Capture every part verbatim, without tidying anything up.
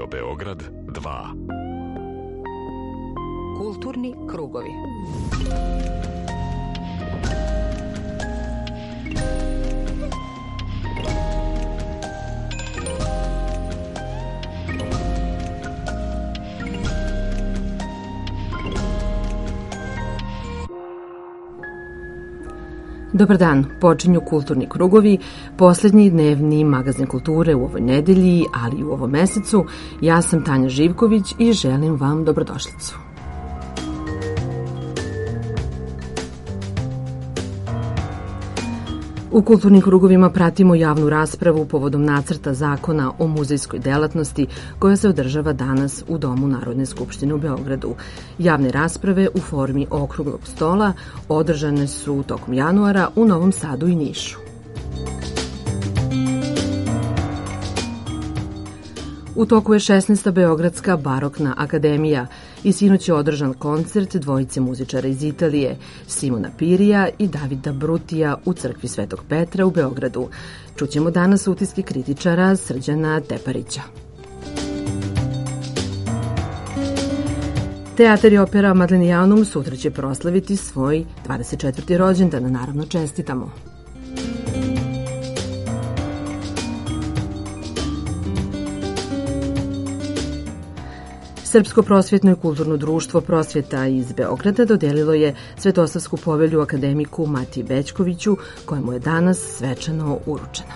Radio Beograd dva. Kulturni krugovi. Dobar dan, počinju Kulturni krugovi, posljednji dnevni magazin kulture u ovoj nedelji, ali i u ovom mesecu. Ja sam Tanja Živković i želim vam dobrodošlicu. U kulturnim krugovima pratimo javnu raspravu povodom nacrta zakona o muzejskoj delatnosti koja se održava danas u Domu Narodne skupštine u Beogradu. Javne rasprave u formi okruglog stola održane su tokom januara u Novom Sadu i Nišu. U toku je šesnaesta Beogradska barokna akademija i sinoć je održan koncert dvojice muzičara iz Italije, Simona Pirija i Davida Brutija u crkvi Svetog Petra u Beogradu. Čućemo danas utiske kritičara Srđana Teparića. Teatar i opera Madlenijanum sutra će proslaviti svoj dvadeset četvrti rođendan, naravno čestitamo. Srpsko prosvjetno i kulturno društvo Prosvjeta iz Beograda dodelilo je Svetosavsku povelju akademiku Matiji Bećkoviću, kojemu je danas svečano uručena.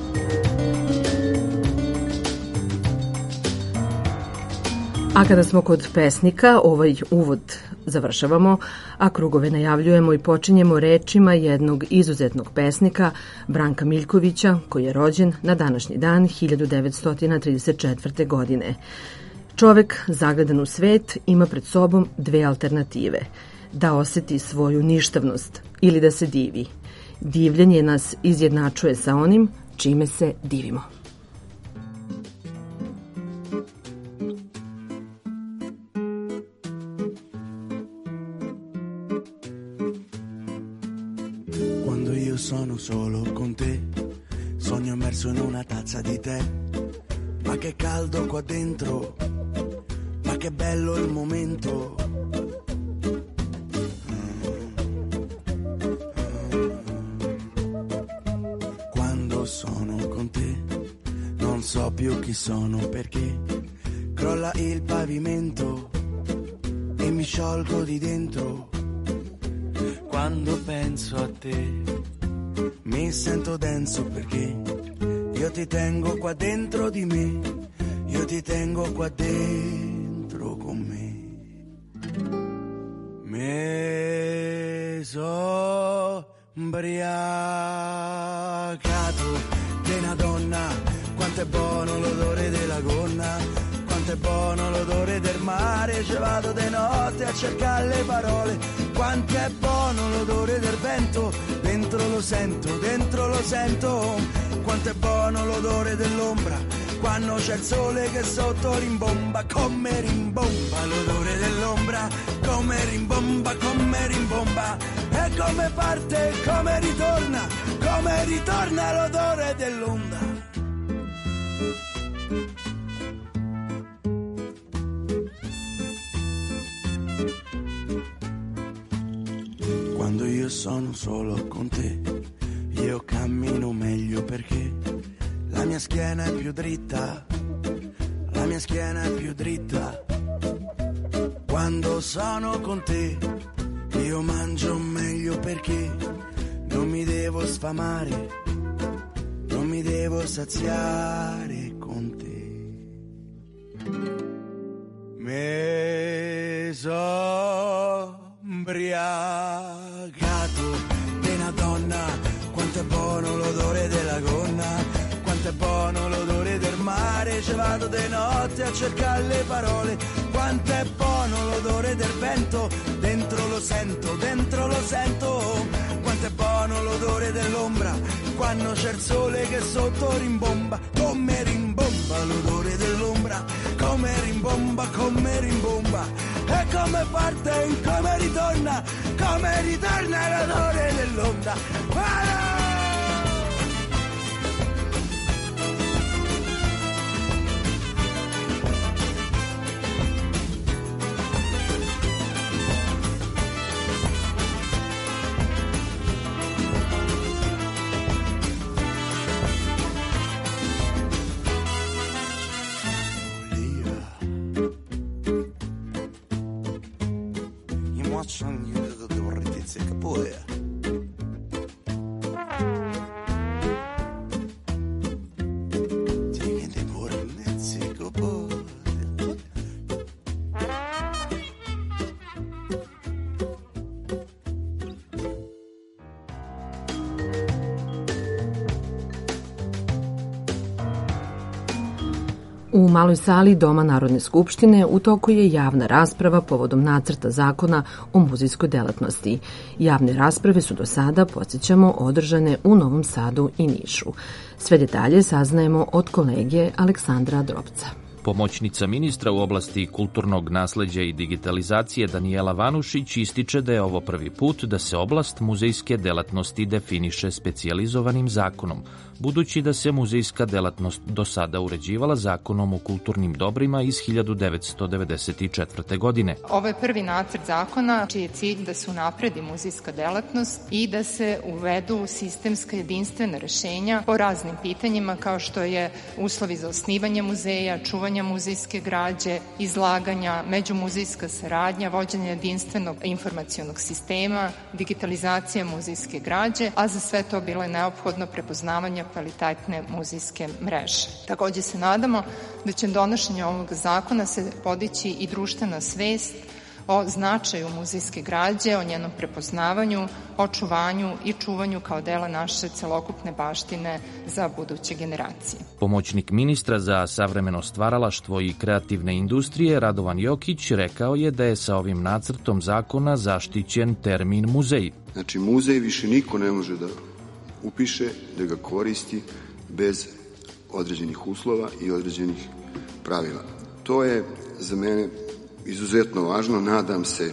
A kada smo kod pesnika, ovaj uvod završavamo, a krugove najavljujemo i počinjemo rečima jednog izuzetnog pesnika, Branka Miljkovića, koji je rođen na današnji dan hiljadu devetsto trideset četvrte. godine. Čovek zagledan u svet ima pred sobom dve alternative. Da oseti svoju ništavnost ili da se divi. Divljenje nas izjednačuje sa onim čime se divimo. Quando io sono solo con te, sogno immerso in una tazza di tè. Ma che caldo qua dentro, ma che bello il momento. Quando sono con te, non so più chi sono perché crolla il pavimento e mi sciolgo di dentro. Quando penso a te, mi sento denso perché io ti tengo qua dentro di me, io ti tengo qua dentro con me. Me so ubriacato di una donna, quanto è buono l'odore della gonna, quanto è buono l'odore del mare, ci vado de notte a cercare le parole, quanto è buono l'odore del vento, dentro lo sento, dentro lo sento. Quanto è buono l'odore dell'ombra, quando c'è il sole che sotto rimbomba, come rimbomba l'odore dell'ombra, come rimbomba, come rimbomba, e come parte, come ritorna, come ritorna l'odore dell'onda. Quando io sono solo con te, io cammino meglio perché la mia schiena è più dritta, la mia schiena è più dritta. Quando sono con te, io mangio meglio perché non mi devo sfamare, non mi devo saziare con te. Me so ubriacato di una donna, quanto è buono l'odore della gonna, quanto è buono l'odore del mare, ci vado de notte a cercare le parole, quanto è buono l'odore del vento, dentro lo sento, dentro lo sento, quanto è buono l'odore dell'ombra, quando c'è il sole che sotto rimbomba, come rimbomba l'odore dell'ombra, come rimbomba, come rimbomba, e come parte, come ritorna, come ritorna l'odore dell'onda. Voilà! facciano tutte vorritezze che poi U maloj sali Doma Narodne skupštine u toku je javna rasprava povodom nacrta zakona o muzejskoj delatnosti. Javne rasprave su do sada, podsjećamo, održane u Novom Sadu i Nišu. Sve detalje saznajemo od kolege Aleksandra Drobca. Pomoćnica ministra u oblasti kulturnog nasleđa i digitalizacije Danijela Vanušić ističe da je ovo prvi put da se oblast muzejske delatnosti definiše specijalizovanim zakonom, budući da se muzejska delatnost do sada uređivala zakonom o kulturnim dobrima iz hiljadu devetsto devedeset četvrte. godine. Ovo je prvi nacrt zakona čiji je cilj da se unapredi muzejska delatnost i da se uvedu sistemska jedinstvena rešenja po raznim pitanjima kao što je uslovi za osnivanje muzeja, čuvanje muzejske građe, izlaganja, međumuzejska saradnja, vođenje jedinstvenog informacionog sistema, digitalizacija muzejske građe, a za sve to bilo je neophodno prepoznavanje kvalitetne muzejske mreže. Takođe se nadamo da će donošenje ovog zakona se podići i društvena svest o značaju muzejske građe, o njenom prepoznavanju, očuvanju i čuvanju kao dela naše celokupne baštine za buduće generacije. Pomoćnik ministra za savremeno stvaralaštvo i kreativne industrije Radovan Jokić rekao je da je sa ovim nacrtom zakona zaštićen termin muzej. Znači, muzej više niko ne može da upiše, da ga koristi bez određenih uslova i određenih pravila. To je za mene izuzetno važno. Nadam se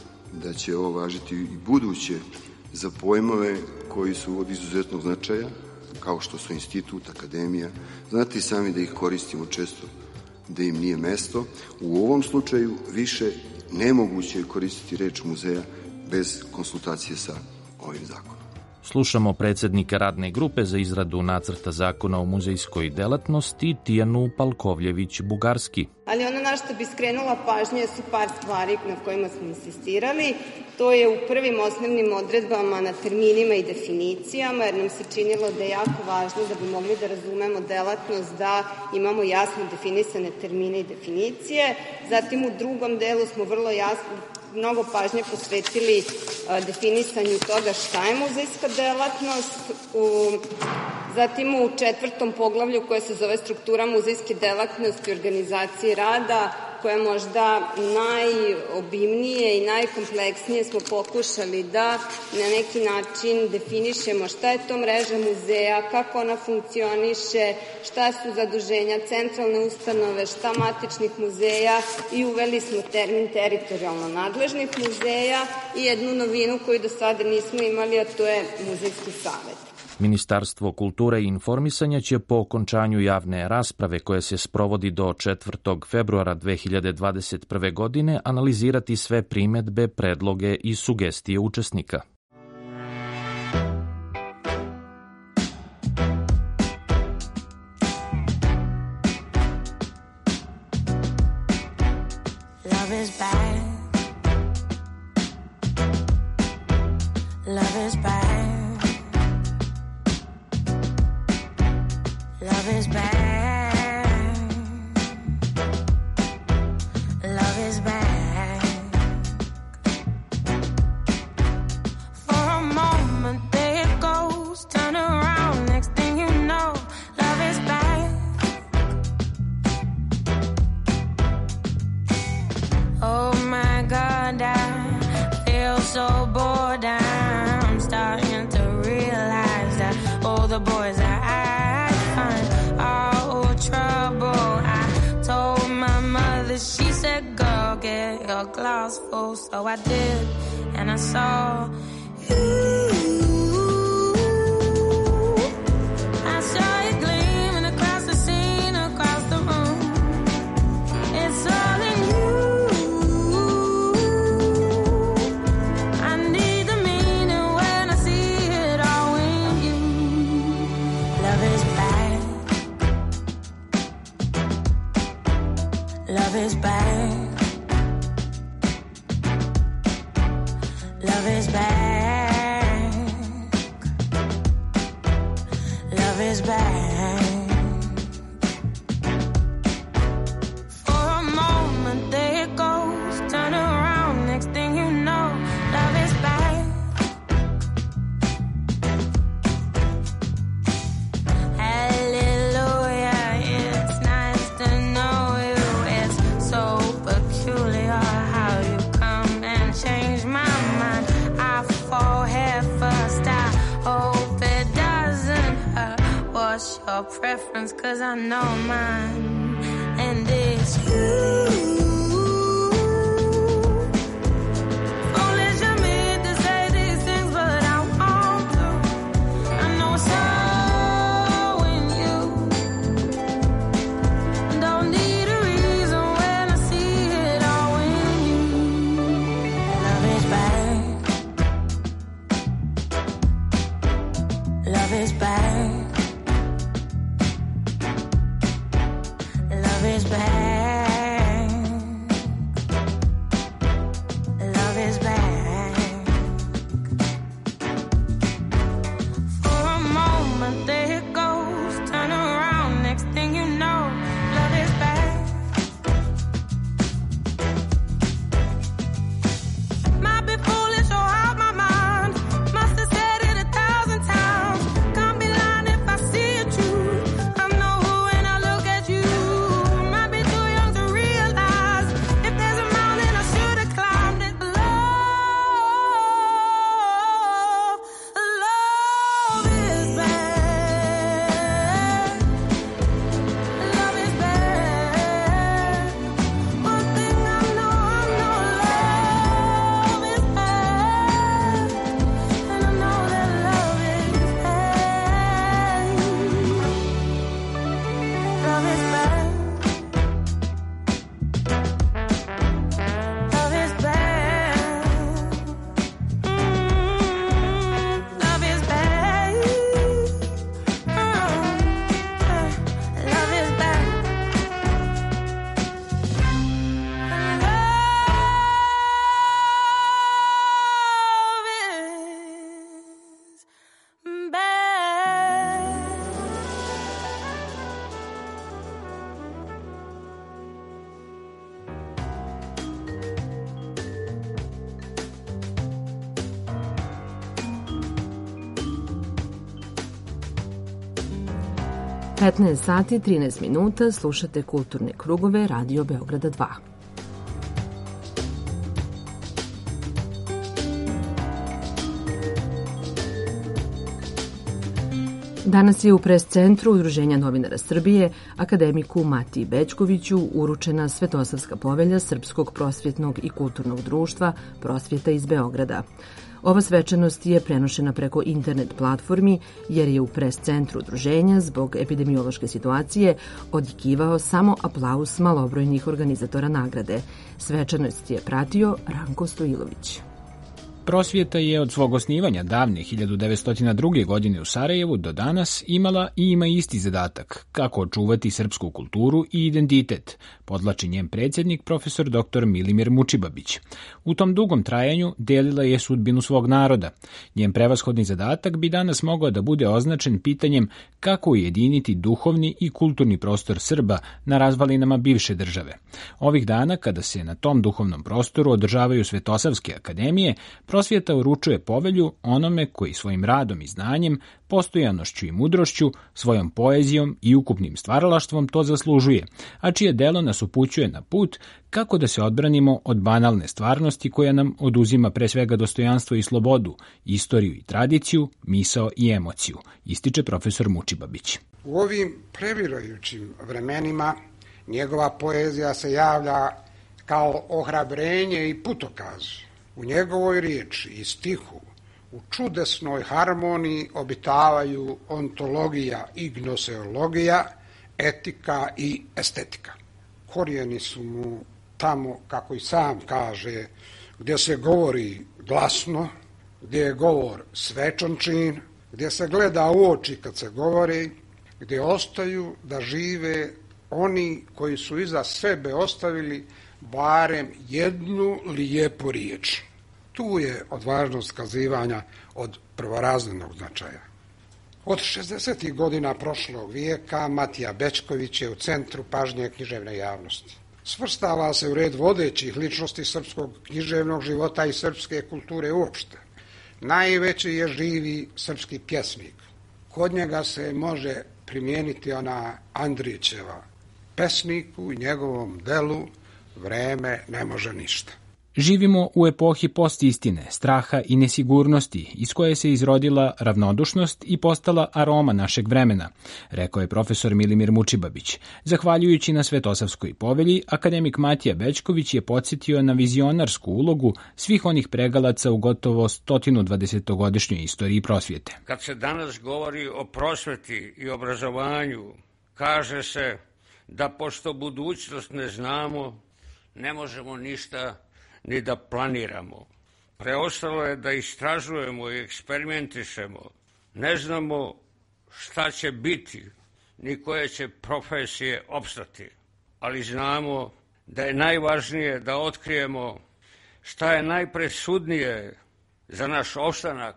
da će ovo važiti i buduće za pojmove koji su od izuzetnog značaja, kao što su institut, akademija. Znate i sami da ih koristimo često, da im nije mesto. U ovom slučaju više nemoguće je koristiti reč muzeja bez konsultacije sa ovim zakonom. Slušamo predsednika radne grupe za izradu nacrta zakona o muzejskoj delatnosti Tijanu Palkovljević-Bugarski. Ali ono na što bi skrenula pažnje su par stvari na kojima smo insistirali. To je u prvim osnovnim odredbama na terminima i definicijama, jer nam se činilo da je jako važno da bi mogli da razumemo delatnost, da imamo jasno definisane termine i definicije. Zatim u drugom delu smo vrlo jasno mnogo pažnje posvetili definisanju toga šta je muzejska delatnost. U, zatim u četvrtom poglavlju koje se zove struktura muzejske delatnosti i organizacije rada, koja je možda najobimnije i najkompleksnije, smo pokušali da na neki način definišemo šta je to mreža muzeja, kako ona funkcioniše, šta su zaduženja centralne ustanove, šta matičnih muzeja, i uveli smo termin teritorijalno nadležnih muzeja i jednu novinu koju do sada nismo imali, a to je muzejski savet. Ministarstvo kulture i informisanja će po okončanju javne rasprave koje se sprovodi do četvrtog februara dve hiljade dvadeset prve. godine analizirati sve primedbe, predloge i sugestije učesnika. Love is bad. Love is bad. Love is bad. Love is bad. For a moment there it goes, turn around, next thing you know, love is bad. Oh my God, I feel so bored, I'm starting to realize that all the boys I she said, girl, get your glass full. So I did, and I saw you. I saw it gleaming across the scene, across the room. It's all in you. I need the meaning when I see it all in you. Love is bad. Love is bad. Love is back. Love is back. For a moment there it goes, turn around, next thing you know, love is back. Hallelujah, it's nice to know you. It's so peculiar how you come and change my mind. I fall head first, I hope it doesn't hurt. What's your preference? 'Cause I know mine, and it's you. Foolish of me to say these things, but I want to. I know it's all in you. Don't need a reason when I see it all in you. Love is back. Love is back. Love is back. Love is back. For a moment there it goes, turn around, next thing you know, love is back. Might be foolish or out my mind, must have said it a thousand times. Can't be lying if I see it true. I know who when I look at you. Might be too young to realize if there's a mountain I should have climbed it. Love, love is back. Love is back. One thing I know, I know love is back. And I know that love is back. Love is back. Love is back. Mm, love is back. Mm, love is back. Love is petnaest sati, trinaest minuta, slušate Kulturne krugove Radio Beograda dva. Danas je u pres centru Udruženja novinara Srbije akademiku Matiji Bećkoviću uručena Svetosavska povelja Srpskog prosvjetnog i kulturnog društva Prosvjeta iz Beograda. Ova svečanost je prenošena preko internet platformi jer je u pres centru udruženja zbog epidemiološke situacije odjekivao samo aplauz malobrojnih organizatora nagrade. Svečanost je pratio Ranko Stojilović. Prosvjeta je od svog osnivanja davne hiljadu devetsto druge. godine u Sarajevu do danas imala i ima isti zadatak, kako očuvati srpsku kulturu i identitet, podlači njen predsjednik profesor doktor Milimir Mučibabić. U tom dugom trajanju delila je sudbinu svog naroda. Njen prevashodni zadatak bi danas mogao da bude označen pitanjem kako ujediniti duhovni i kulturni prostor Srba na razvalinama bivše države. Ovih dana, kada se na tom duhovnom prostoru održavaju Svetosavske akademije, Prosvjeta uručuje povelju onome koji svojim radom i znanjem, postojanošću i mudrošću, svojom poezijom i ukupnim stvaralaštvom to zaslužuje, a čije delo nas upućuje na put kako da se odbranimo od banalne stvarnosti koja nam oduzima pre svega dostojanstvo i slobodu, istoriju i tradiciju, misao i emociju, ističe profesor Mučibabić. U ovim previrajućim vremenima njegova poezija se javlja kao ohrabrenje i putokaz. U njegovoj riječi i stihu u čudesnoj harmoniji obitavaju ontologija i gnoseologija, etika i estetika. Korijeni su mu tamo, kako i sam kaže, gdje se govori glasno, gdje je govor svečan čin, gdje se gleda u oči kad se govori, gdje ostaju da žive oni koji su iza sebe ostavili barem jednu lijepu riječ. tu je odvažnost skazivanja od prvorazrednog značaja. Od šezdesetih godina prošlog vijeka Matija Bećković je u centru pažnje književne javnosti. Svrstava se u red vodećih ličnosti srpskog književnog života i srpske kulture uopšte. Najveći je živi srpski pjesnik. Kod njega se može primijeniti ona Andrićeva: pesniku i njegovom delu vreme ne može ništa. Živimo u epohi postistine, straha i nesigurnosti, iz koje se izrodila ravnodušnost i postala aroma našeg vremena, rekao je profesor Milimir Mučibabić. Zahvaljujući na Svetosavskoj povelji, akademik Matija Bećković je podsjetio na vizionarsku ulogu svih onih pregalaca u gotovo sto dvadesetogodišnjoj istoriji prosvjete. Kad se danas govori o prosvjeti i obrazovanju, kaže se da pošto budućnost ne znamo, ne možemo ništa ni da planiramo. Preostalo je da istražujemo i eksperimentišemo. Ne znamo šta će biti, ni koje će profesije opstati, ali znamo da je najvažnije da otkrijemo šta je najpresudnije za naš opstanak,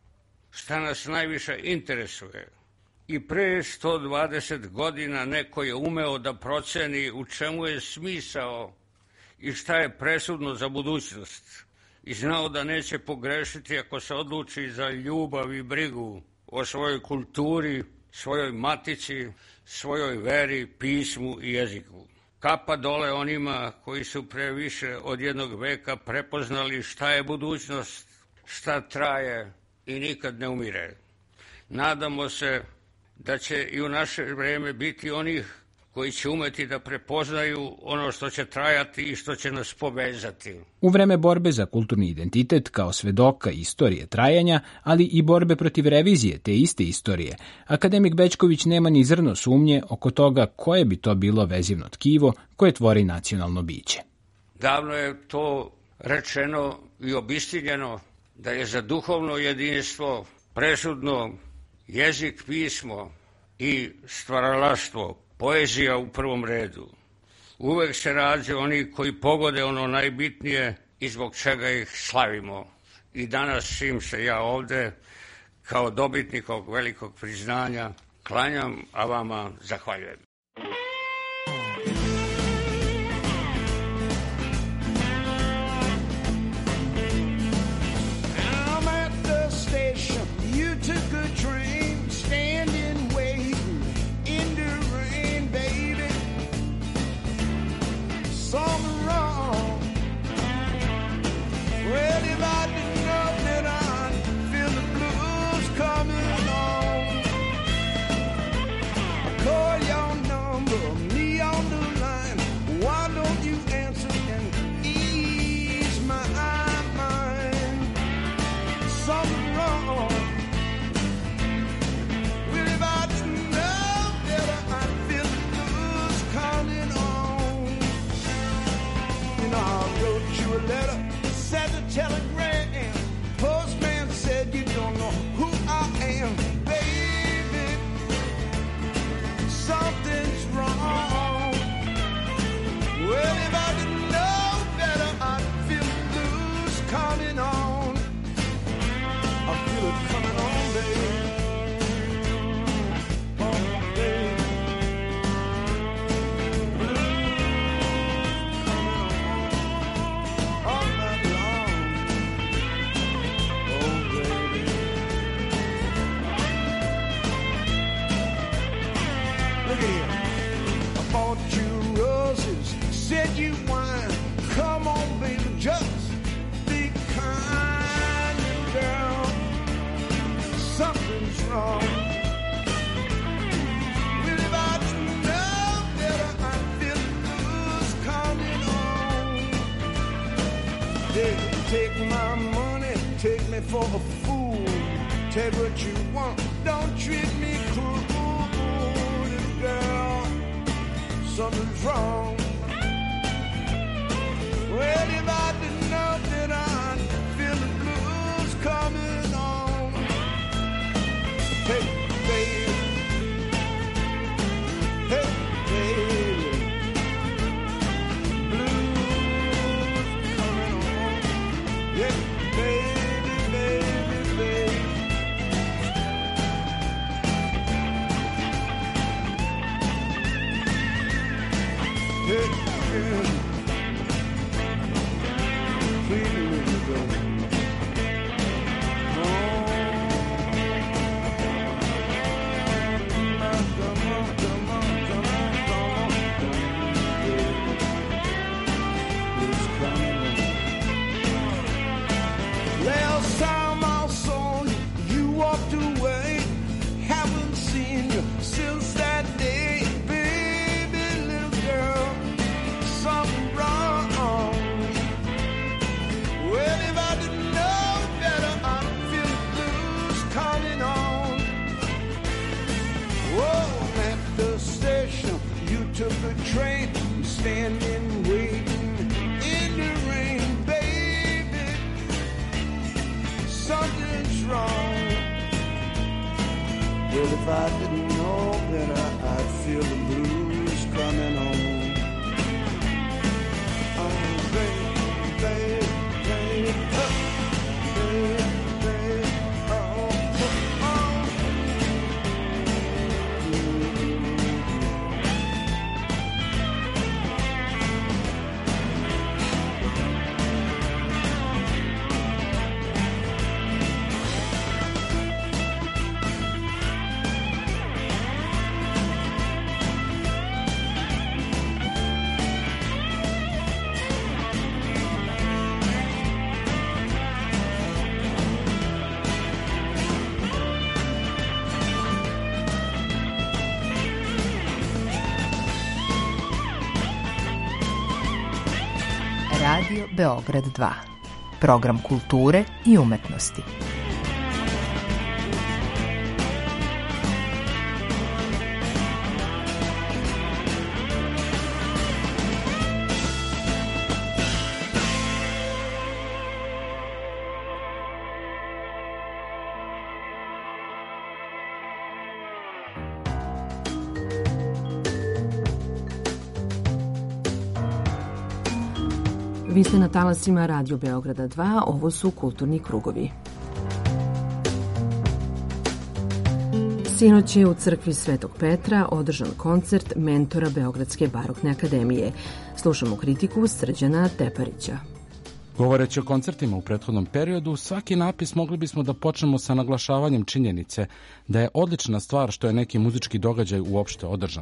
šta nas najviše interesuje. I pre sto dvadeset godina neko je umeo da proceni u čemu je smisao i šta je presudno za budućnost. I znao da neće pogrešiti ako se odluči za ljubav i brigu o svojoj kulturi, svojoj matici, svojoj veri, pismu i jeziku. Kapa dole onima koji su pre više od jednog veka prepoznali šta je budućnost, šta traje i nikad ne umire. Nadamo se da će i u naše vreme biti onih koji će umeti da prepoznaju ono što će trajati i što će nas povezati. U vreme borbe za kulturni identitet kao svedoka istorije trajanja, ali i borbe protiv revizije te iste istorije, akademik Bećković nema ni zrno sumnje oko toga koje bi to bilo vezivno tkivo koje tvori nacionalno biće. Davno je to rečeno i obistinjeno da je za duhovno jedinstvo presudno jezik, pismo i stvaralaštvo, poezija u prvom redu. Uvek se rađe oni koji pogode ono najbitnije i zbog čega ih slavimo. I danas čim se ja ovde kao dobitnik ovog velikog priznanja klanjam, a vama zahvaljujem. Take my money, take me for a fool. Take what you want, don't treat me cruel. Little girl, something's wrong. Well, if I didn't know that I'd feel the blues coming on. Hey, baby. Hey, baby. Blues coming on. Yeah. something's wrong. Well, if I didn't know better, I'd feel the blues coming on. Oh, baby, baby, baby, oh, baby, baby, oh, oh, oh. Radio Beograd dva. Program kulture i umetnosti. Vi ste na talasima Radio Beograda dva, ovo su Kulturni krugovi. Sinoć je u crkvi Svetog Petra održan koncert mentora Beogradske barokne akademije. Slušamo kritiku Srđana Teparića. Govoreći o koncertima u prethodnom periodu, svaki napis mogli bismo da počnemo sa naglašavanjem činjenice da je odlična stvar što je neki muzički događaj uopšte održan.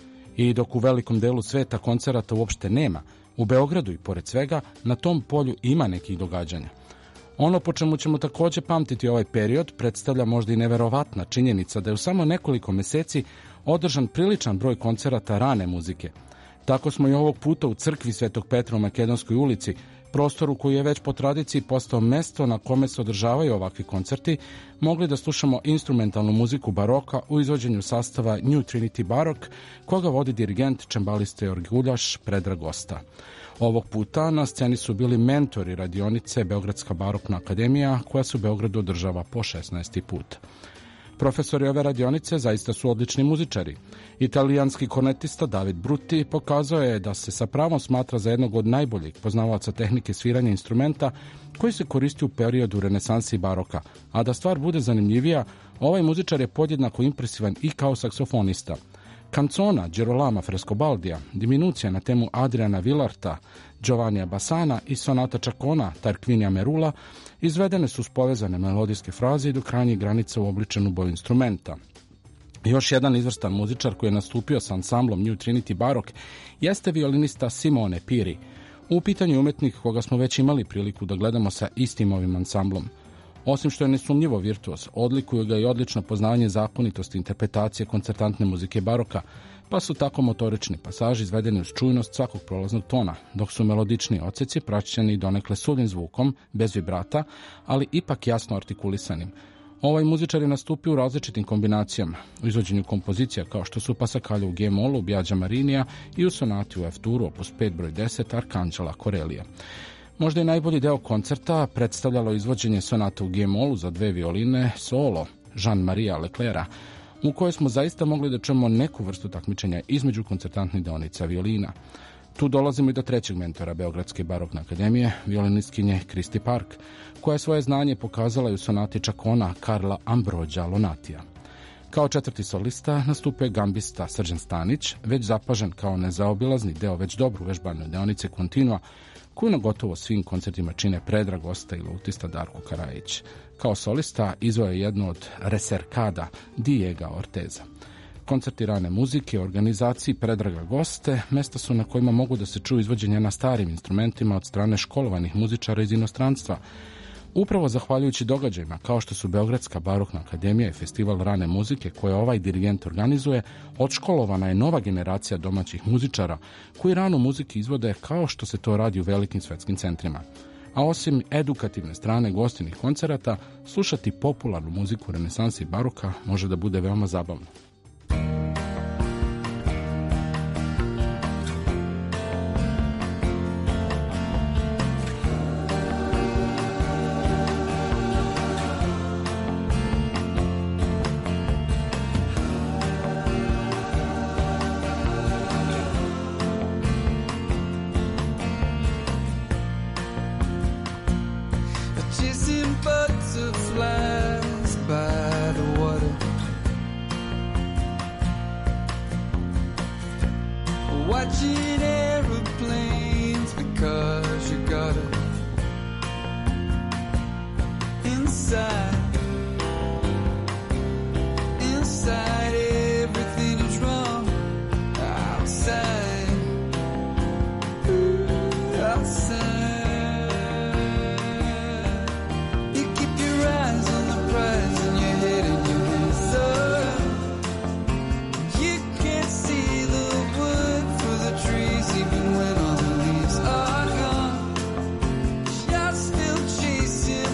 I dok u velikom delu sveta koncerata uopšte nema, u Beogradu i pored svega na tom polju ima nekih događanja. Ono po čemu ćemo takođe pamtiti ovaj period predstavlja možda i neverovatna činjenica da je u samo nekoliko meseci održan priličan broj koncerata rane muzike. Tako smo i ovog puta u crkvi Svetog Petra u Makedonskoj ulici, prostoru koji je već po tradiciji postao mesto na kome se održavaju ovakvi koncerti, mogli da slušamo instrumentalnu muziku baroka u izvođenju sastava New Trinity Baroque, koga vodi dirigent čembalista Orguljaš Predrag Gosta. Ovog puta na sceni su bili mentori radionice Beogradska barokna akademija, koja se u Beogradu održava po šesnaesti put. Profesori ove radionice zaista su odlični muzičari. Italijanski kornetista David Brutti pokazao je da se sa pravom smatra za jednog od najboljih poznavaoca tehnike sviranja instrumenta koji se koristi u periodu renesanse i baroka, a da stvar bude zanimljivija, ovaj muzičar je podjednako impresivan i kao saksofonista. Canzona Girolama Frescobaldija, diminucija na temu Adriana Villarta, Giovannija Bassana i sonata Čakona Tarquinija Merula izvedene su s povezane melodijske fraze i do krajnjih granica uobličenu boju instrumenta. Još jedan izvrstan muzičar koji je nastupio sa ansamblom New Trinity Baroque jeste violinista Simone Piri. U pitanju je umetnik koga smo već imali priliku da gledamo sa istim ovim ansamblom. Osim što je nesumnjivo virtuoz, odlikuje ga i odlično poznavanje zakonitosti interpretacije koncertantne muzike baroka, pa su tako motorični pasaži izvedeni uz čujnost svakog prolaznog tona, dok su melodični odseci praćeni donekle suvim zvukom, bez vibrata, ali ipak jasno artikulisanim. Ovaj muzičar je nastupio u različitim kombinacijama, u izvođenju kompozicija kao što su Pasakalja u G-molu, Biagio Marinija i u sonati u F-duru, opus pet broj deset, Arkanđela Korelija. Možda i najbolji deo koncerta predstavljalo izvođenje sonata u G-molu za dve violine solo Jean-Maria Leclerca, u kojoj smo zaista mogli da čujemo neku vrstu takmičenja između koncertantnih deonica violina. Tu dolazimo i do trećeg mentora Beogradske barokne akademije, violinistkinje Kristi Park, koja je svoje znanje pokazala i u sonati Čakona Karla Ambrođa Lonatija. Kao četvrti solista nastupio je gambista Srđan Stanić, već zapažen kao nezaobilazni deo već dobro uvežbane deonice Continua, koju na gotovo svim koncertima čine Predrag Gosta i lautista Darko Karajić. Kao solista izveo je jednu od reserkada Diega Orteza. Koncerti rane muzike u organizaciji Predraga Goste mesta su na kojima mogu da se čuju izvođenja na starim instrumentima od strane školovanih muzičara iz inostranstva. Upravo zahvaljujući događajima kao što su Beogradska barokna akademija i festival rane muzike koje ovaj dirigent organizuje, odškolovana je nova generacija domaćih muzičara koji ranu muzike izvode kao što se to radi u velikim svetskim centrima. A osim edukativne strane gostinih koncerata, slušati popularnu muziku renesanse i baroka može da bude veoma zabavno. inside. Inside everything is wrong. Outside, outside. You keep your eyes on the prize and your head in your hands up. You can't see the wood for the trees even when all the leaves are gone. You're still chasing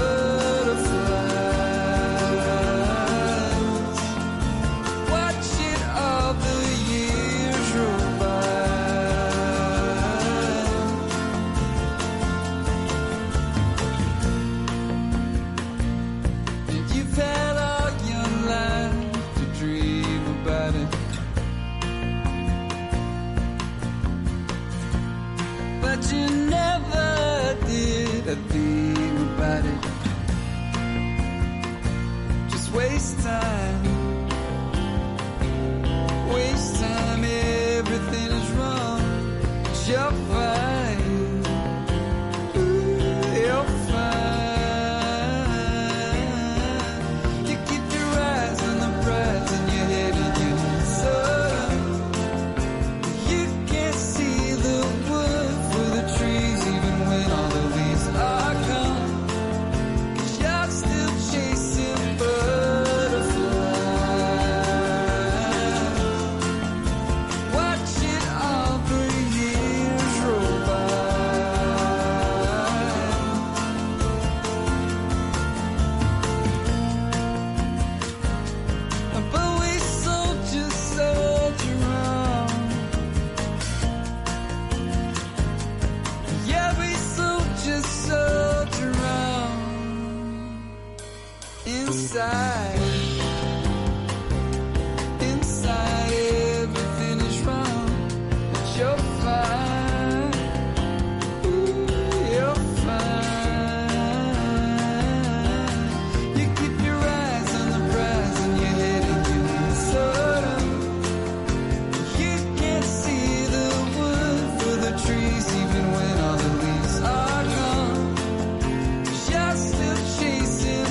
butterflies, watching all the years roll by. And you've had all your life to dream about it, but you never did a thing about it. Just waste time, waste time, everything is wrong. You're fine, you're fine. You keep your eyes on the prize and your head in your hands up. You can't see the wood for the trees even when all the leaves are gone. You're still chasing butterflies, watching all the years roll by. But we soldiers soldier on. Yeah, we soldiers soldier on. Inside, inside everything is wrong, but you're fine, you're fine. You keep your eyes on the prize and your head in your hands up. You can't see the wood for the trees even when all the leaves are gone. You're still chasing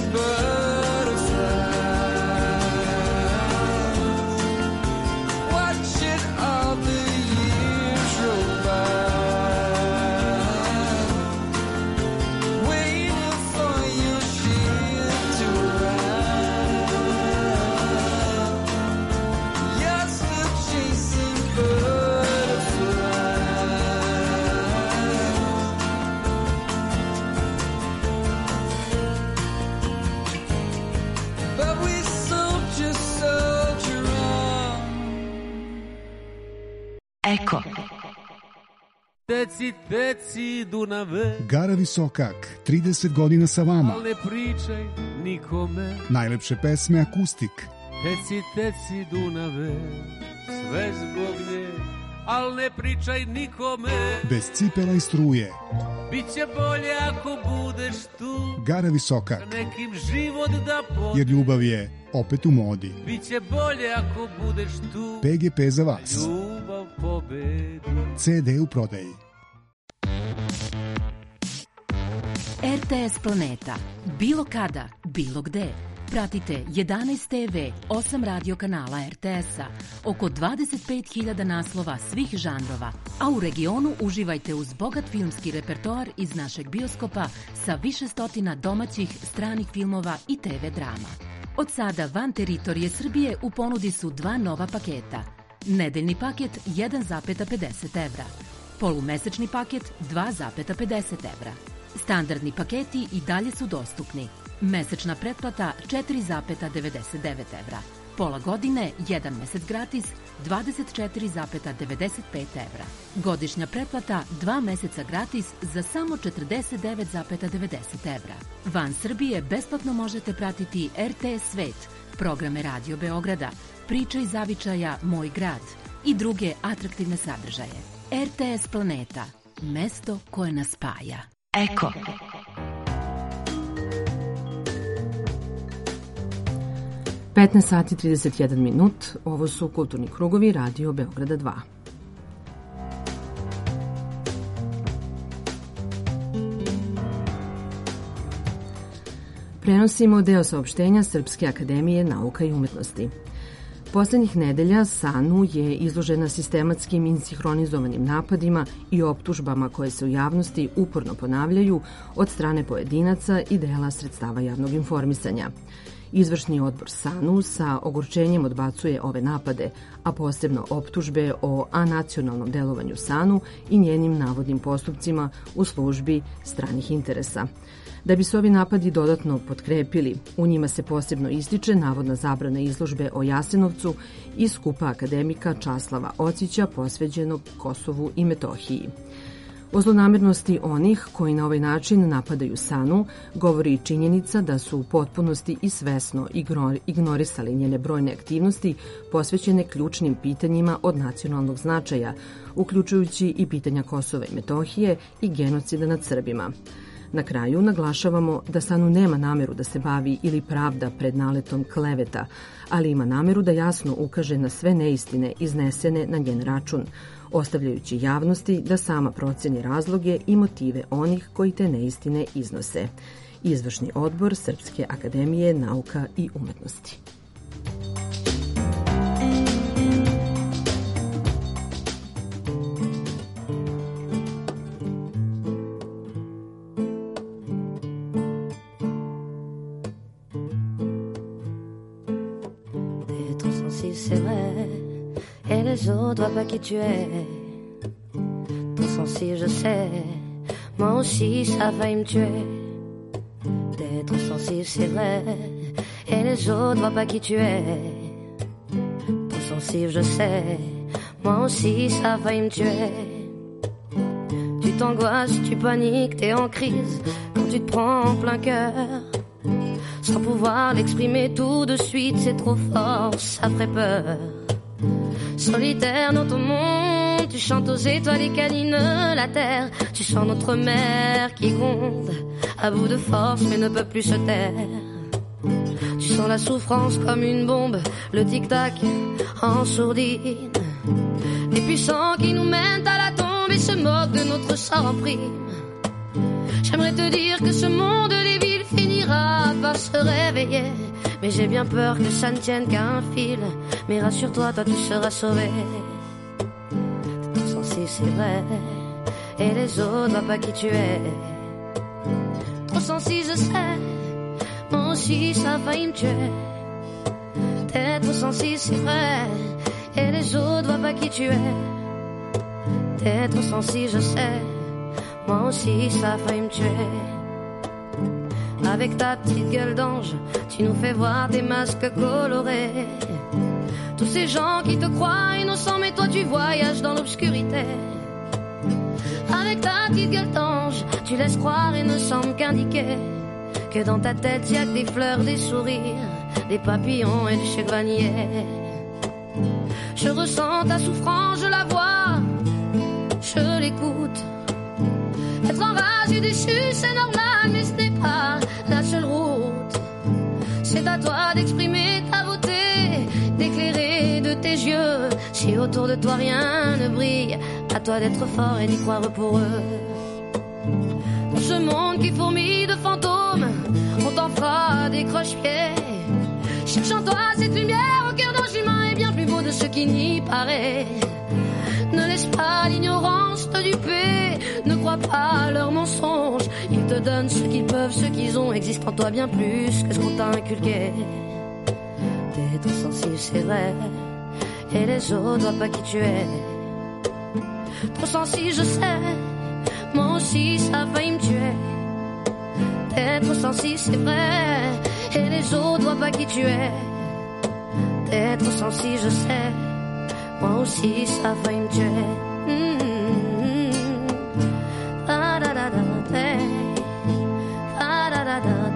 butterflies, watching all the years roll by, waiting for your ship to arrive. You're still chasing butterflies, but we soldiers soldier on. Eko. Teci, teci, Dunave, Gara Visokak, trideset godina sa vama. al ne pričaj nikome. Najlepše pesme akustik. Teci, teci, Dunave, sve zbog nje, al ne pričaj nikome. Bez cipela i struje. Biće bolje ako budeš tu, Gara Visokak, sa nekim život da podiš. jer ljubav je opet u modi. Biće bolje ako budeš tu, P G P za vas. ljubav pobedi. C D u prodaji. R T S Planeta. Bilo kada, bilo gde. Pratite jedanaest T V, osam radio kanala R T S-a, oko dvadeset pet hiljada naslova svih žanrova, a u regionu uživajte uz bogat filmski repertoar iz našeg bioskopa sa više stotina domaćih, stranih filmova i T V drama. Od sada van teritorije Srbije u ponudi su dva nova paketa. Nedeljni paket jedan zarez pedeset evra, polumesečni paket dva zarez pedeset evra. Standardni paketi i dalje su dostupni. Mesečna pretplata četiri zarez devedeset devet evra. Pola godine, jedan mesec gratis, dvadeset četiri zarez devedeset pet evra. Godišnja pretplata, dva meseca gratis za samo četrdeset devet zarez devedeset evra. Van Srbije besplatno možete pratiti R T S Svet, programe Radio Beograda, Priče iz zavičaja Moj grad i druge atraktivne sadržaje. R T S Planeta, mesto koje nas spaja. Eko. petnaest sati trideset jedan minut, ovo su Kulturni krugovi Radio Beograda dva. Prenosimo deo saopštenja Srpske akademije nauka i umetnosti. Poslednjih nedelja SANU je izložena sistematskim i sinhronizovanim napadima i optužbama koje se u javnosti uporno ponavljaju od strane pojedinaca i dela sredstava javnog informisanja. Izvršni odbor SANU sa ogorčenjem odbacuje ove napade, a posebno optužbe o anacionalnom delovanju SANU i njenim navodnim postupcima u službi stranih interesa. Da bi se ovi napadi dodatno potkrepili, u njima se posebno ističe navodna zabrana izložbe o Jasenovcu i skupa akademika Časlava Ocića posveđenog Kosovu i Metohiji. O zlonamernosti onih koji na ovaj način napadaju SANU govori i činjenica da su u potpunosti i svesno ignorisali njene brojne aktivnosti posvećene ključnim pitanjima od nacionalnog značaja, uključujući i pitanja Kosova i Metohije i genocida nad Srbima. Na kraju naglašavamo da SANU nema nameru da se bavi ili pravda pred naletom kleveta, ali ima nameru da jasno ukaže na sve neistine iznesene na njen račun, ostavljajući javnosti da sama proceni razloge i motive onih koji te neistine iznose. Izvršni odbor Srpske akademije nauka i umetnosti. C'est vrai, et les autres voient pas qui tu es. Trop sensible, je sais, moi aussi ça va me tuer. T'es trop sensible, c'est vrai, et les autres voient pas qui tu es. Trop sensible, je sais, moi aussi ça va me tuer. Tu t'angoisses, tu paniques, t'es en crise quand tu te prends en plein cœur. Sans pouvoir l'exprimer tout de suite, c'est trop fort, ça ferait peur. Solitaire dans ton monde, tu chantes aux étoiles et câlines la terre. Tu sens notre mère qui gronde, à bout de force mais ne peut plus se taire. Tu sens la souffrance comme une bombe, le tic-tac en sourdine. Les puissants qui nous mènent à la tombe et se moquent de notre sort en prime. J'aimerais te dire que ce monde des villes finira par se réveiller, mais j'ai bien peur que ça ne tienne qu'à un fil. Mais rassure-toi, toi tu seras sauvé. T'es trop sensible, c'est vrai, et les autres voient pas qui tu es. Trop sensible, je sais, moi aussi ça a failli me tuer. T'es trop sensible, c'est vrai, et les autres voient pas qui tu es. T'es trop sensible, je sais, moi aussi ça a failli me tuer. Avec ta petite gueule d'ange, tu nous fais voir des masques colorés. Tous ces gens qui te croient innocents, mais toi tu voyages dans l'obscurité. Avec ta petite gueule d'ange, tu laisses croire et ne semble qu'indiquer que dans ta tête y a que des fleurs, des sourires, des papillons et du chevalier. Je ressens ta souffrance, je la vois, je l'écoute. Être enragé, déçu, c'est normal, mais ce n'est pas la seule route. C'est à toi d'exprimer ta beauté, d'éclairer de tes yeux. Si autour de toi rien ne brille, à toi d'être fort et d'y croire pour eux. Dans ce monde qui fourmille de fantômes, on t'en fera des croche-pieds. Cherche en toi cette lumière au cœur d'un humain est bien plus beau de ce qui n'y paraît. Ne laisse pas l'ignorance te duper, ne crois pas à leurs mensonges. Ils te donnent ce qu'ils peuvent, ce qu'ils ont, existe en toi bien plus que ce qu'on t'a inculqué. T'es trop sensible, c'est vrai, et les autres voient pas qui tu es. Trop sensible, je sais, moi aussi ça a failli me tuer. T'es trop sensible, c'est vrai, et les autres voient pas qui tu es. T'es trop sensible, je sais, moi aussi ça a failli me tuer. Mm-hmm. Da da da da da da da da da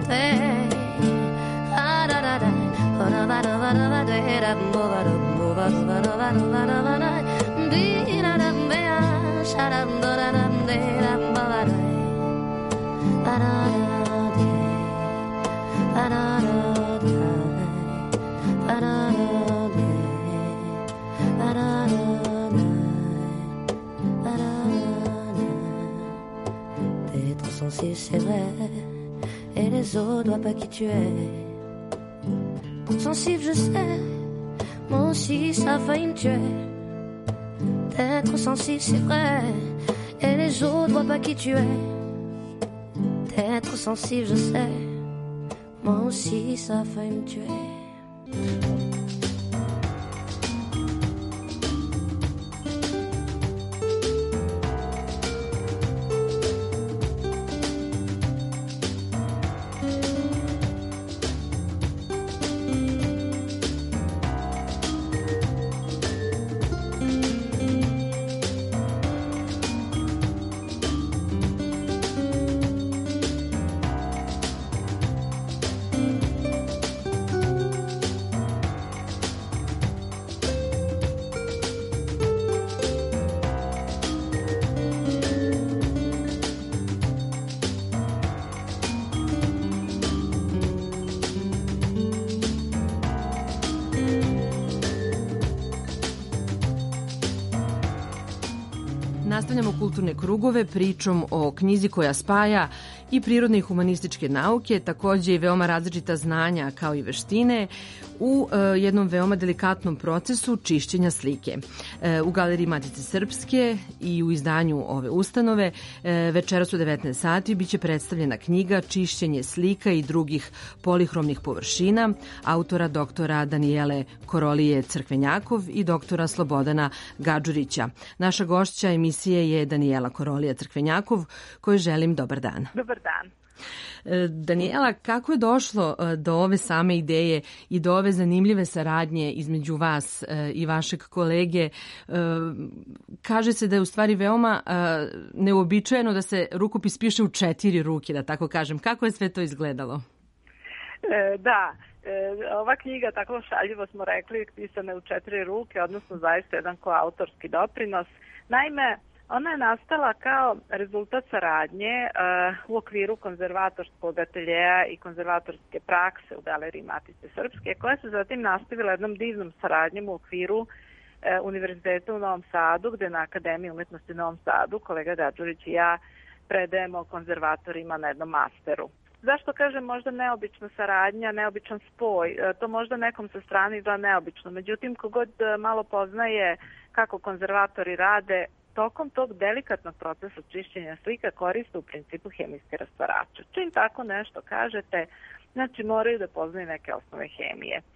da da da da. T'es trop sensible, c'est vrai, et les autres voient pas qui tu es. Trop sensible, je sais, moi aussi ça a failli me tuer. D'être sensible, c'est vrai, et les autres voient pas qui tu es. D'être sensible, je sais, moi aussi ça a failli me tuer. Nastavljamo kulturne krugove pričom o knjizi koja spaja i prirodne i humanističke nauke, takođe i veoma različita znanja kao i veštine u e, jednom veoma delikatnom procesu čišćenja slike. E, u Galeriji Matice Srpske i u izdanju ove ustanove e, večeras u devetnaest sati biće predstavljena knjiga Čišćenje slika i drugih polihromnih površina autora doktora Danijele Korolije Crkvenjakov i doktora Slobodana Gadžurića. Naša gošća emisije je Danijela Korolija Crkvenjakov, kojoj želim dobar dan. Dobar dan. Danijela, kako je došlo do ove same ideje i do ove zanimljive saradnje između vas i vašeg kolege? Kaže se da je u stvari veoma neuobičajeno da se rukopis piše u četiri ruke, da tako kažem. Kako je sve to izgledalo? Da, ova knjiga, tako šaljivo smo rekli, pisana je u četiri ruke, odnosno zaista jedan koautorski doprinos. Naime, ona je nastala kao rezultat saradnje uh, u okviru konzervatorskog ateljeja i konzervatorske prakse u Galeriji Matice Srpske, koja se zatim nastavila jednom divnom saradnjom u okviru uh, Univerziteta u Novom Sadu, gde na Akademiji umetnosti u Novom Sadu kolega Gadžurić i ja predajemo konzervatorima na jednom masteru. Zašto kažem možda neobična saradnja, neobičan spoj? To možda nekom sa strane izgleda neobično. Međutim, kogod malo poznaje kako konzervatori rade, tokom tog delikatnog procesa čišćenja slika koriste u principu hemijske rastvarače. Čim tako nešto kažete, znači moraju da poznaju neke osnove hemije. E,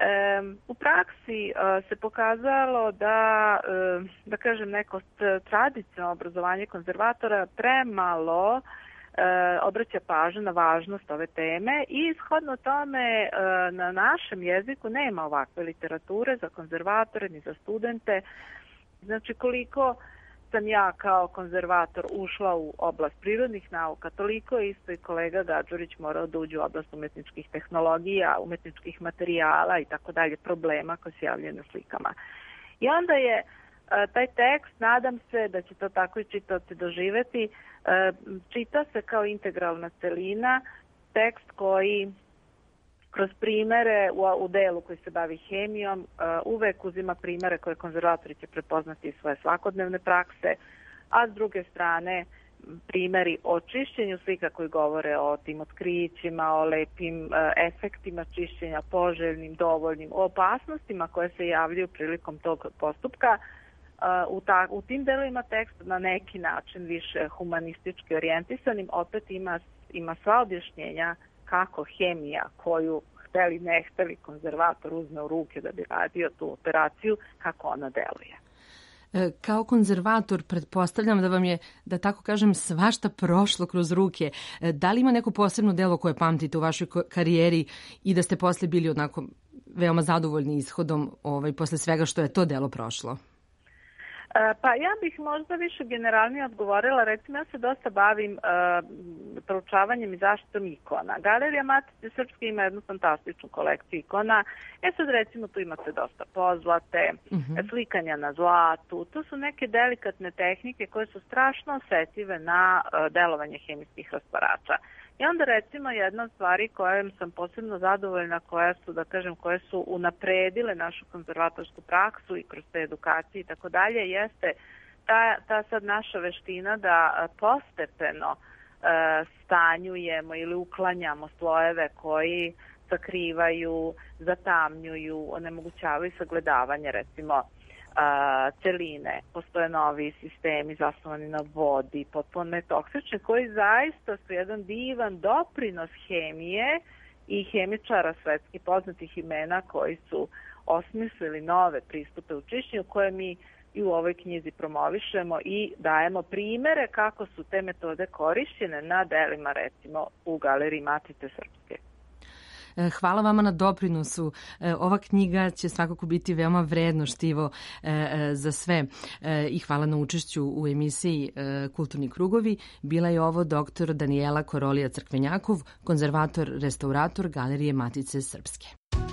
u praksi e, se pokazalo da, e, da kažem, neko tradicionalno obrazovanje konzervatora premalo E, obraća pažnju na važnost ove teme i shodno tome e, na našem jeziku nema ovakve literature za konzervatore ni za studente. Znači koliko sam ja kao konzervator ušla u oblast prirodnih nauka, toliko je isto i kolega Gadžurić morao da uđe u oblast umetničkih tehnologija, umetničkih materijala i tako dalje, problema koji se javljaju na slikama. I onda je taj tekst, nadam se da će to tako i čitaoci doživeti, čita se kao integralna celina, tekst koji kroz primere u, u delu koji se bavi hemijom uvek uzima primere koje konzervatori će prepoznati iz svoje svakodnevne prakse, a s druge strane primeri o čišćenju slika koji govore o tim otkrićima, o lepim efektima čišćenja, poželjnim, dovoljnim, o opasnostima koje se javljaju prilikom tog postupka. U, ta, u tim delovima teksta na neki način više humanistički orijentisanim opet ima, ima sva objašnjenja kako hemija koju hteli ne hteli konzervator uzme u ruke da bi radio tu operaciju, kako ona deluje. Kao konzervator pretpostavljam da vam je, da tako kažem, svašta prošlo kroz ruke. Da li ima neko posebno delo koje pamtite u vašoj karijeri i da ste posle bili onako veoma zadovoljni ishodom ovaj, posle svega što je to delo prošlo? Pa ja bih možda više generalnije odgovorila, recimo ja se dosta bavim uh, proučavanjem i zaštitom ikona. Galerija Matice Srpske ima jednu fantastičnu kolekciju ikona. E sad recimo tu imate dosta pozlate, uh-huh. slikanja na zlatu. To su neke delikatne tehnike koje su strašno osetljive na uh, delovanje hemijskih rastvarača. I onda recimo jedna od stvari kojom sam posebno zadovoljna, koja su, da kažem, koje su unapredile našu konzervatorsku praksu i kroz te edukacije i tako dalje, jeste ta, ta sad naša veština da postepeno stanjujemo ili uklanjamo slojeve koji sakrivaju, zatamnjuju, onemogućavaju sagledavanje, recimo, celine. Postoje novi sistemi zasnovani na vodi, potpuno netoksični, koji zaista su jedan divan doprinos hemije i hemičara svetski poznatih imena koji su osmislili nove pristupe u čišćenju koje mi i u ovoj knjizi promovišemo i dajemo primere kako su te metode korišćene na delima, recimo, u Galeriji Matice Srpske. Hvala vama na doprinosu. Ova knjiga će svakako biti veoma vredno štivo za sve i hvala na učešću u emisiji Kulturni krugovi. Bila je ovo doktor Danijela Korolija Crkvenjakov, konzervator, restaurator Galerije Matice Srpske.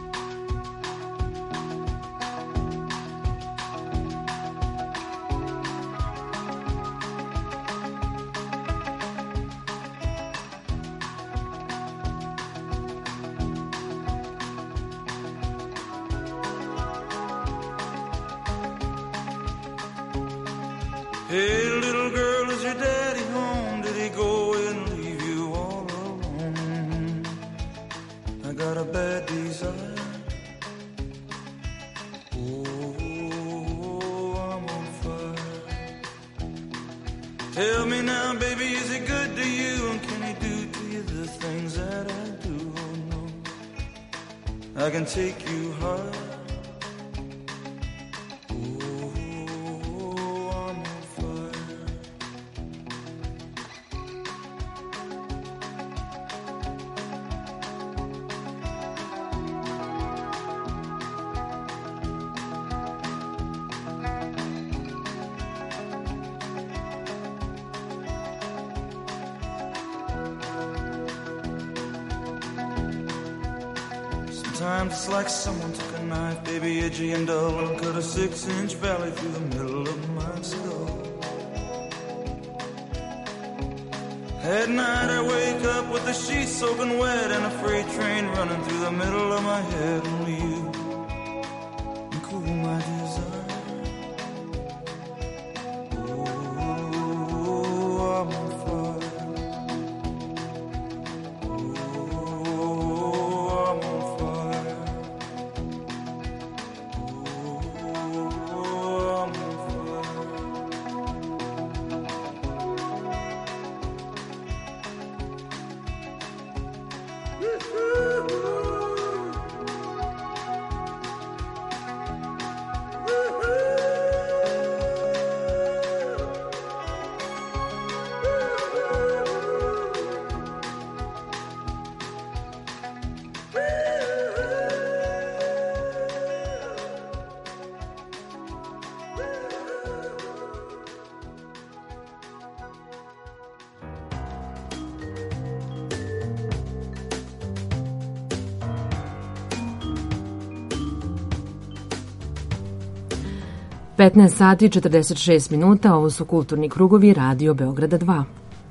Hey, little girl, is your daddy home? Did he go and leave you all alone? I got a bad desire. Oh, I'm on fire. Tell me now, baby, is he good to you? And can he do to you the things that I do? Oh, no, I can take you high. Sometimes it's like someone took a knife, baby, edgy and dull, and cut a six-inch valley through the middle of my skull. At night I wake up with the sheets soaking wet and a freight train running through the middle of my head. Only you can cool my desire. Oh, I'm on fire. petnaest sati i četrdeset šest minuta, ovo su Kulturni krugovi Radio Beograda dva.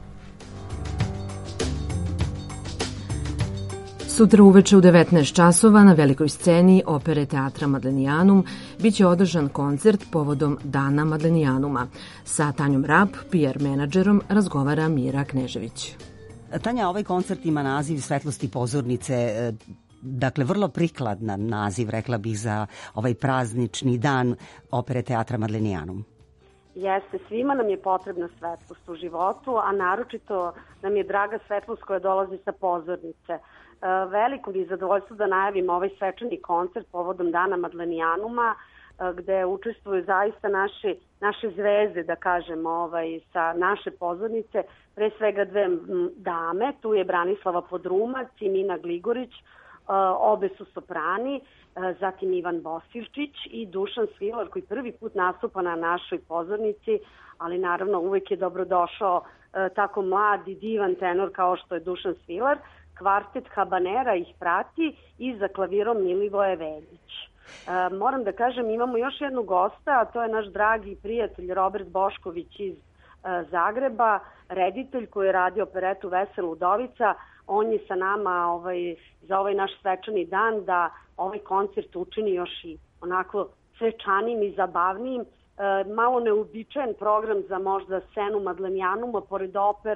Sutra uveče u devetnaest časova na velikoj sceni Opere teatra Madlenijanum biće održan koncert povodom Dana Madlenijanuma. Sa Tanjom Rap, P R menadžerom, razgovara Mira Knežević. Tanja, ovaj koncert ima naziv Svetlosti pozornice. Dakle, vrlo prikladan naziv, rekla bih, za ovaj praznični dan Opere teatra Madlenijanum. Jeste, svima nam je potrebna svetlost u životu, a naročito nam je draga svetlost koja dolazi sa pozornice. Veliko mi je zadovoljstvo da najavim ovaj svečani koncert povodom Dana Madlenijanuma, gde učestvuju zaista naše, naše zvezde, da kažem, ovaj, sa naše pozornice, pre svega dve dame, tu je Branislava Podrumac i Mina Gligorić, obe su soprani, zatim Ivan Bosirčić i Dušan Svilar koji prvi put nastupa na našoj pozornici, ali naravno uvek je dobrodošao tako mlad i divan tenor kao što je Dušan Svilar. Kvartet Habanera ih prati i za klavirom Milivoje Veljić. Moram da kažem, imamo još jednu gosta, a to je naš dragi prijatelj Robert Bošković iz Zagreba, reditelj koji je radio operetu Vesela udovica. On je sa nama ovaj, za ovaj naš svečani dan da ovaj koncert učini još i onako svečanim i zabavnijim. E, malo neuobičajen program za možda scenu Madlenijanuma, pored opera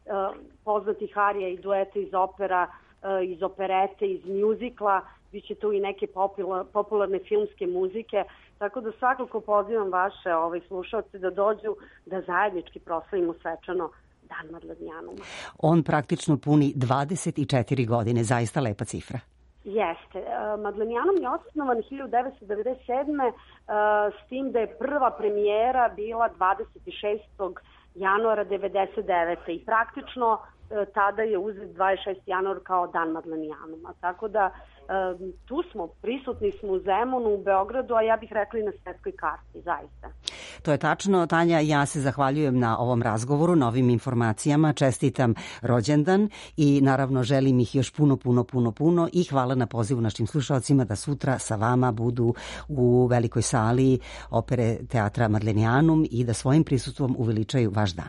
poznatih arija i dueta iz opera, iz operete, iz mjuzikla, biće tu i neke popularne filmske muzike, tako da svakako pozivam vaše ovaj, slušalce da dođu da zajednički proslavimo svečano Dan Madlenijanuma. On praktično puni dvadeset četiri godine, zaista lepa cifra. Jeste. Madlenijanum je osnovan hiljadu devetsto devedeset sedme. s tim da je prva premijera bila dvadeset šestog januara devedeset devete. i praktično tada je uzet dvadeset šesti januar kao Dan Madlenijanuma. Tako da tu smo, prisutni smo u Zemunu, u Beogradu, a ja bih rekla i na svetskoj karti, zaista. To je tačno, Tanja, ja se zahvaljujem na ovom razgovoru, na ovim informacijama, čestitam rođendan i naravno želim ih još puno, puno, puno, puno i hvala na pozivu našim slušalcima da sutra sa vama budu u velikoj sali opere Teatra Madlenijanum i da svojim prisustvom uveličaju vaš dan.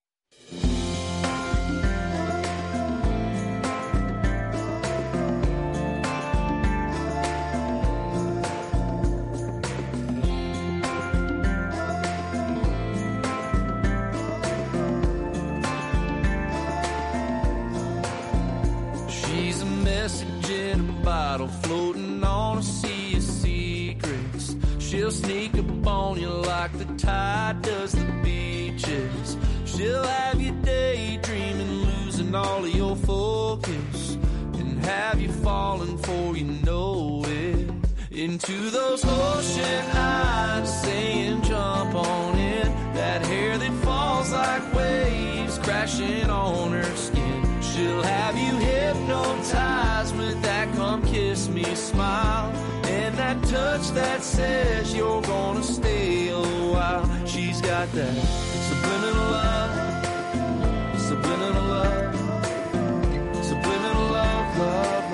Floating on a sea of secrets. She'll sneak up on you like the tide does the beaches. She'll have you daydreaming, losing all of your focus, and have you falling before you know it. Into those ocean eyes, saying jump on in. That hair that falls like waves crashing on her skin. She'll have you hypnotized with that come kiss me smile, and that touch that says you're gonna stay a while. She's got that subliminal love, subliminal love, subliminal love, love,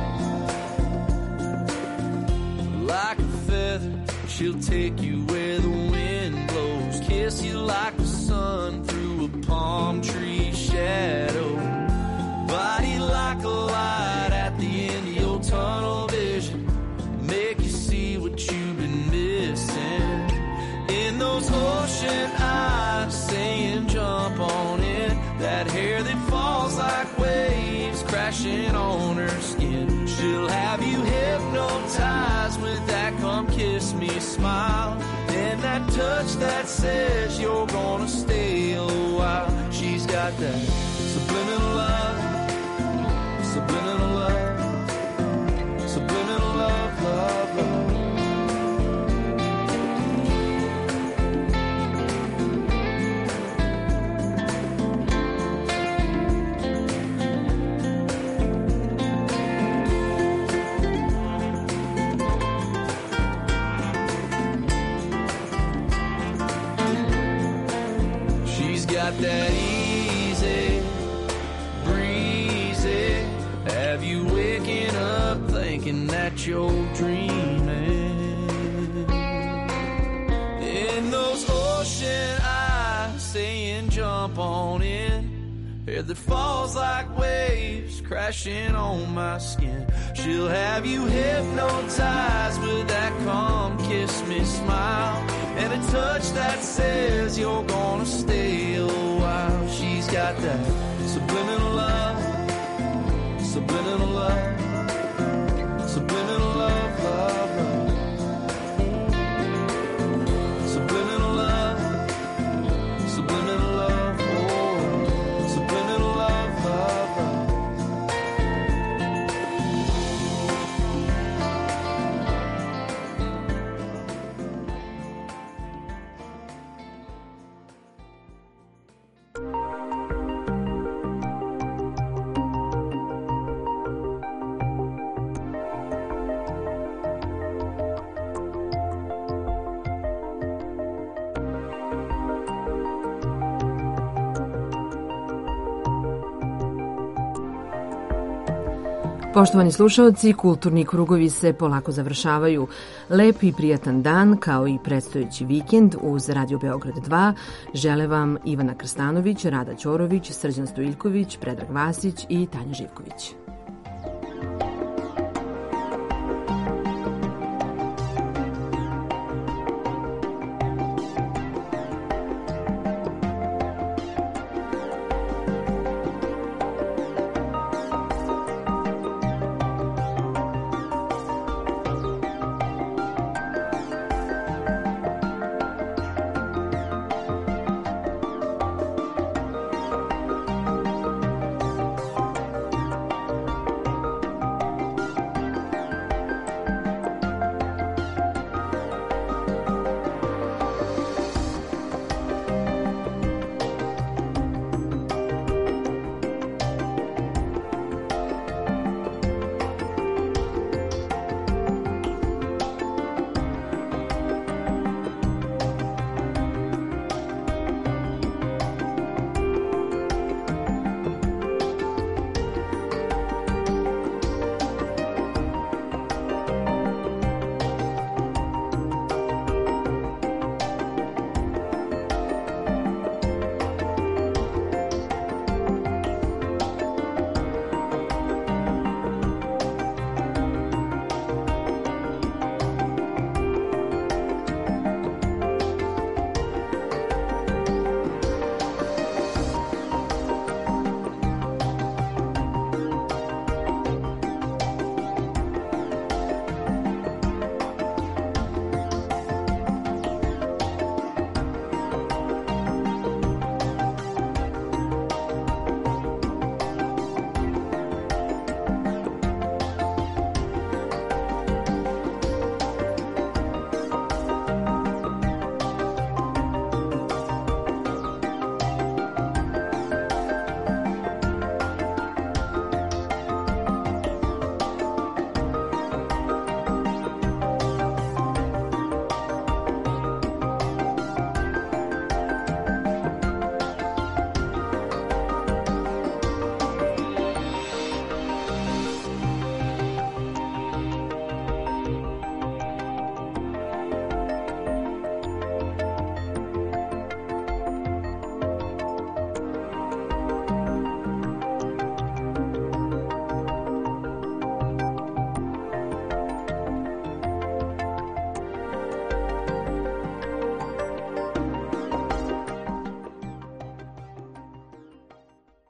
love. Like a feather, she'll take you where the wind blows, kiss you like the sun through a palm tree shadow. Body like a light at the end of your tunnel vision, make you see what you've been missing. In those ocean eyes, saying jump on in. That hair that falls like waves crashing on her skin. She'll have you hypnotized with that come kiss me smile, and that touch that says you're gonna stay a while. She's got that subliminal love, subliminal love, subliminal love, love, love. She's got that easy, breezy. Have you waking up thinking that you're dreaming? In those ocean eyes, saying jump on in. Hair that falls like waves crashing on my skin. She'll have you hypnotized with that come kiss me smile, and a touch that says you're gonna stay a while. She's got that subliminal love, subliminal love, subliminal love, love, love. Subliminal love, subliminal love, oh, subliminal love, love, love. Poštovani slušaoci, kulturni krugovi se polako završavaju. Lep i prijatan dan, kao i predstojeći vikend uz Radio Beograd dva, žele vam Ivana Krstanović, Rada Ćorović, Srđan Stojiljković, Predrag Vasić i Tanja Živković.